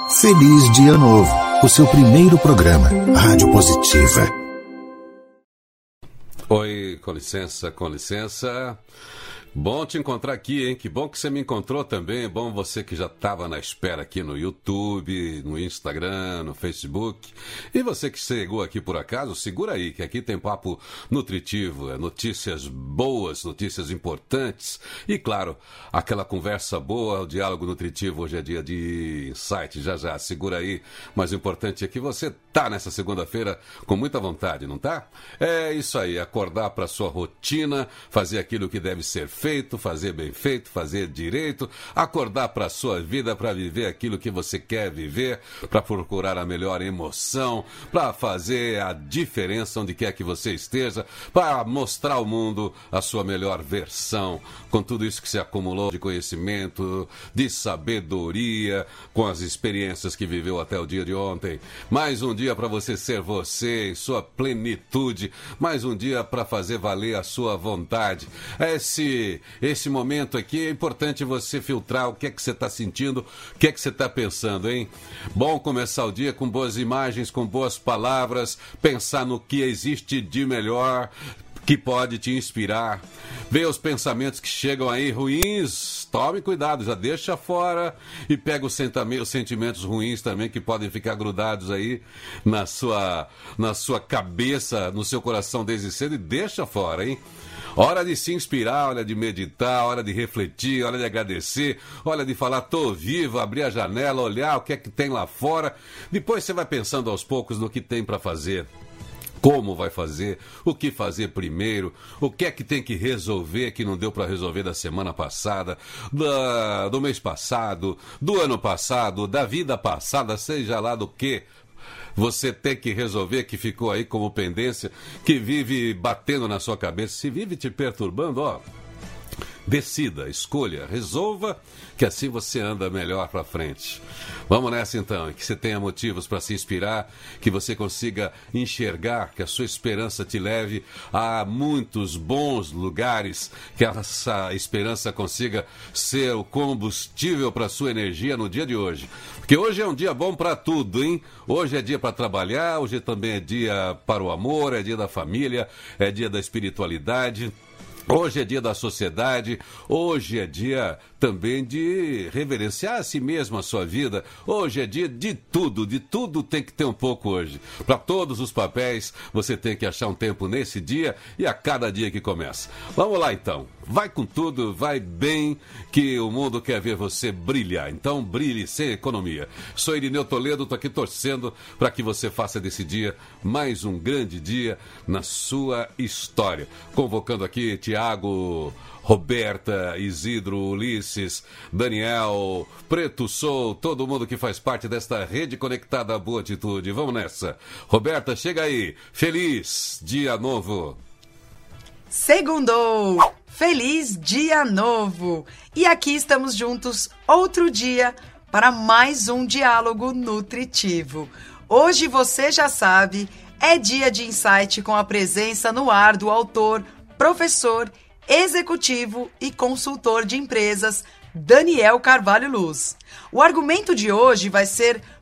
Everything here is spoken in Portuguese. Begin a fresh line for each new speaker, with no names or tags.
Feliz Dia Novo, o seu primeiro programa, Rádio Positiva.
Oi, com licença, com licença. Bom te encontrar aqui, hein? Que bom que você me encontrou também. Bom você que já estava na espera aqui no YouTube, no Instagram, no Facebook. E você que chegou aqui por acaso, segura aí, que aqui tem papo nutritivo, notícias boas, notícias importantes. E claro, aquela conversa boa, o diálogo nutritivo. Hoje é dia de insight, já, segura aí. Mas o importante é que você tá nessa segunda-feira com muita vontade, não tá? É isso aí, acordar para sua rotina, fazer aquilo que deve ser feito, fazer bem feito, fazer direito, acordar para a sua vida, para viver aquilo que você quer viver, para procurar a melhor emoção, para fazer a diferença onde quer que você esteja, para mostrar ao mundo a sua melhor versão, com tudo isso que se acumulou de conhecimento, de sabedoria, com as experiências que viveu até o dia de ontem. Mais um dia para você ser você em sua plenitude, mais um dia para fazer valer a sua vontade. Esse momento aqui é importante você filtrar o que é que você está sentindo, o que é que você está pensando, hein? Bom começar o dia com boas imagens, com boas palavras, pensar no que existe de melhor, que pode te inspirar. Vê os pensamentos que chegam aí ruins, tome cuidado, já deixa fora e pega os sentimentos ruins também que podem ficar grudados aí na sua cabeça, no seu coração desde cedo e deixa fora, hein? Hora de se inspirar, hora de meditar, hora de refletir, hora de agradecer, hora de falar, tô vivo, abrir a janela, olhar o que é que tem lá fora. Depois você vai pensando aos poucos no que tem para fazer. Como vai fazer, o que fazer primeiro, o que é que tem que resolver que não deu para resolver da semana passada, do mês passado, do ano passado, da vida passada, seja lá do que você tem que resolver, que ficou aí como pendência, que vive batendo na sua cabeça, se vive te perturbando, ó. Decida, escolha, resolva, que assim você anda melhor para frente. Vamos nessa então, que você tenha motivos para se inspirar, que você consiga enxergar, que a sua esperança te leve a muitos bons lugares, que essa esperança consiga ser o combustível para a sua energia no dia de hoje. Porque hoje é um dia bom para tudo, hein? Hoje é dia para trabalhar, hoje também é dia para o amor, é dia da família, é dia da espiritualidade. Hoje é dia da sociedade, hoje é dia também de reverenciar a si mesmo, a sua vida. Hoje é dia de tudo tem que ter um pouco hoje. Para todos os papéis, você tem que achar um tempo nesse dia e a cada dia que começa. Vamos lá então, vai com tudo, vai bem, que o mundo quer ver você brilhar. Então brilhe sem economia. Sou Irineu Toledo, tô aqui torcendo para que você faça desse dia mais um grande dia na sua história. Convocando aqui Tiago, Roberta, Isidro, Ulisses, Daniel, Preto Sou, todo mundo que faz parte desta rede conectada à Boa Atitude. Vamos nessa. Roberta, chega aí. Feliz Dia Novo.
Segundou. Feliz Dia Novo. E aqui estamos juntos outro dia para mais um diálogo nutritivo. Hoje você já sabe, é dia de insight com a presença no ar do autor, professor, executivo e consultor de empresas, Daniel Carvalho Luz. O argumento de hoje vai ser